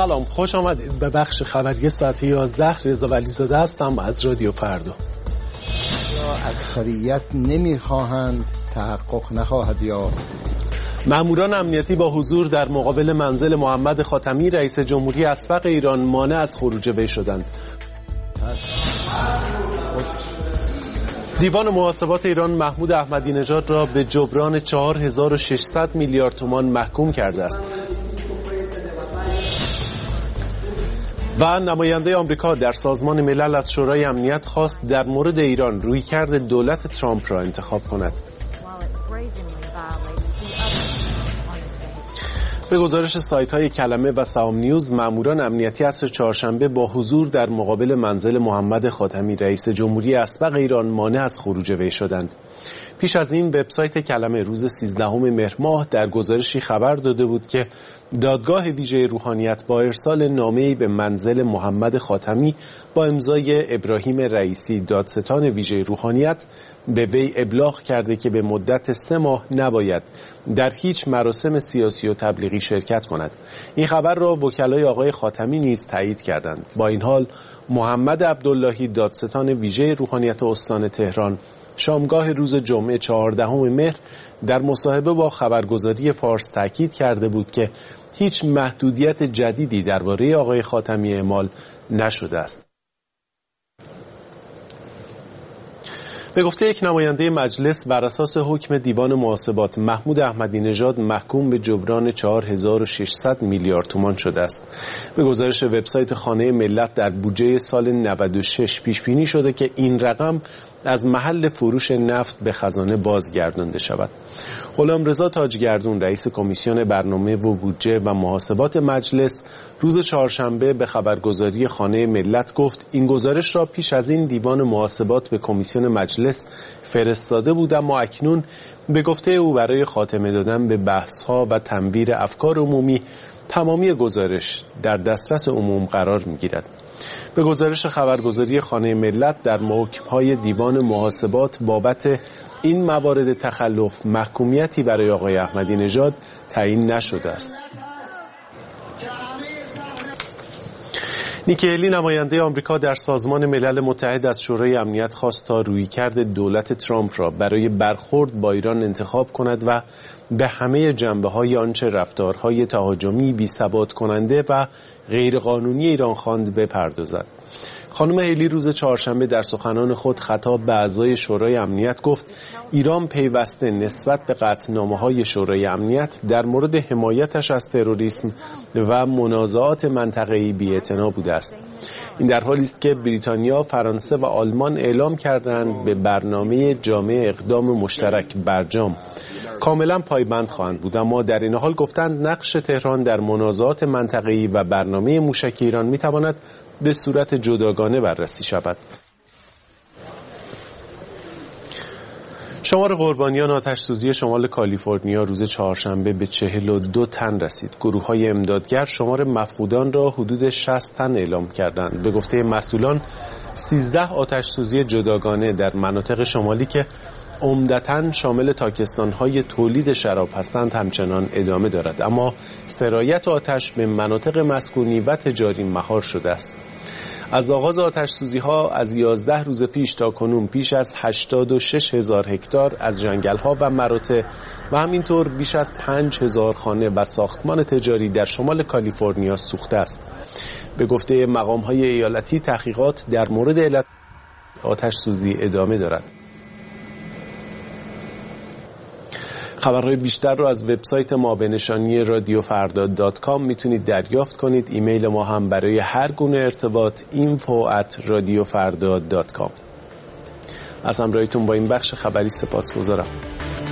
سلام، خوش آمدید به بخش خبری ساعت 11. رضا ولیزاده هستم از رادیو فردا. اکثریت نمیخواهند، تحقق نخواهد یافت. ماموران امنیتی با حضور در مقابل منزل محمد خاتمی رئیس جمهوری اسبق ایران مانع از خروج وی شدند. دیوان محاسبات ایران محمود احمدی نژاد را به جبران 4600 میلیارد تومان محکوم کرده است. و نماینده آمریکا در سازمان ملل از شورای امنیت خواست در مورد ایران رویکرد دولت ترامپ را انتخاب کند. به گزارش سایت‌های کلمه و سهام نیوز، ماموران امنیتی عصر چهارشنبه با حضور در مقابل منزل محمد خاتمی رئیس جمهوری اسبق ایران مانع از خروج وی شدند. پیش از این وبسایت کلمه روز 13 مهر ماه در گزارشی خبر داده بود که دادگاه ویژه روحانیت با ارسال نامه‌ای به منزل محمد خاتمی با امضای ابراهیم رئیسی دادستان ویژه روحانیت به وی ابلاغ کرده که به مدت 3 ماه نباید در هیچ مراسم سیاسی و تبلیغی شرکت کند. این خبر را وکلای آقای خاتمی نیز تایید کردند. با این حال محمد عبداللهی دادستان ویژه روحانیت استان تهران شامگاه روز جمعه 14 مهر در مصاحبه با خبرگزاری فارس تاکید کرده بود که هیچ محدودیت جدیدی درباره آقای خاتمی اعمال نشده است. به گفته یک نماینده مجلس، بر اساس حکم دیوان محاسبات محمود احمدی نژاد محکوم به جبران 4600 میلیارد تومان شده است. به گزارش وبسایت خانه ملت، در بودجه سال 96 پیش بینی شده که این رقم از محل فروش نفت به خزانه بازگردانده شود. غلامرضا تاجگردون رئیس کمیسیون برنامه و بودجه و محاسبات مجلس روز چهارشنبه به خبرگزاری خانه ملت گفت این گزارش را پیش از این دیوان محاسبات به کمیسیون مجلس فرستاده بود، اما اکنون به گفته او برای خاتمه دادن به بحث‌ها و تنویر افکار عمومی تمامی گزارش در دسترس عموم قرار می‌گیرد. به گزارش خبرگزاری خانه ملت، در محکم‌های دیوان محاسبات بابت این موارد تخلف محکومیتی برای آقای احمدی نژاد تعیین نشده است. نیکی هلی نماینده آمریکا در سازمان ملل متحد از شورای امنیت خواست تا رویکرد دولت ترامپ را برای برخورد با ایران انتخاب کند و به همه جنبه‌های آنچه رفتارهای تهاجمی بی‌ثبات کننده و غیرقانونی ایران خواند بپردازد. خانم هلی روز چهارشنبه در سخنان خود خطاب به اعضای شورای امنیت گفت ایران پیوسته نسبت به قطعنامه‌های شورای امنیت در مورد حمایتش از تروریسم و منازعات منطقه‌ای بی‌اعتنا بوده است. این در حالی است که بریتانیا، فرانسه و آلمان اعلام کردند به برنامه جامع اقدام مشترک برجام کاملا پایبند خواهند بود، اما در این حال گفتند نقش تهران در منازعات منطقه‌ای و برنامه موشک ایران می‌تواند به صورت جداگانه بررسی شود. شمار قربانیان آتش‌سوزی شمال کالیفرنیا روز چهارشنبه به 42 تن رسید. گروه‌های امدادگر شمار مفقودان را حدود 60 تن اعلام کردند. به گفته مسئولان 13 آتش‌سوزی جداگانه در مناطق شمالی که عمدتاً شامل تاکستان‌های تولید شراب هستند همچنان ادامه دارد، اما سرایت آتش به مناطق مسکونی و تجاری مهار شده است. از آغاز آتش‌سوزی‌ها از 11 روز پیش تا کنون بیش از 86,000 هکتار از جنگل‌ها و مراتع و همینطور بیش از 5,000 خانه و ساختمان تجاری در شمال کالیفرنیا سوخته است. به گفته مقام‌های ایالتی تحقیقات در مورد علت آتش‌سوزی ادامه دارد. خبرهای بیشتر رو از وبسایت ما به نشانی radiofrda.com میتونید دریافت کنید. ایمیل ما هم برای هر گونه ارتباط info@radiofrda.com. از همراهیتون با این بخش خبری سپاسگزارم.